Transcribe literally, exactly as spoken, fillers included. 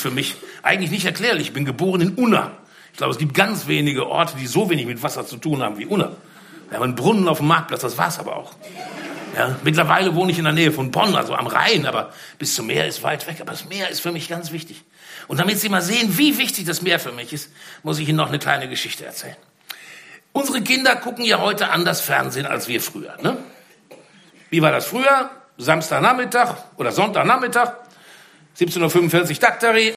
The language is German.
für mich eigentlich nicht erklärlich. Ich bin geboren in Unna. Ich glaube, es gibt ganz wenige Orte, die so wenig mit Wasser zu tun haben wie Unna. Wir haben einen Brunnen auf dem Marktplatz, das war's aber auch. Ja, mittlerweile wohne ich in der Nähe von Bonn, also am Rhein, aber bis zum Meer ist weit weg. Aber das Meer ist für mich ganz wichtig. Und damit Sie mal sehen, wie wichtig das Meer für mich ist, muss ich Ihnen noch eine kleine Geschichte erzählen. Unsere Kinder gucken ja heute anders Fernsehen als wir früher. Ne? Wie war das früher? Samstagnachmittag oder Sonntagnachmittag, siebzehn Uhr fünfundvierzig Daktari.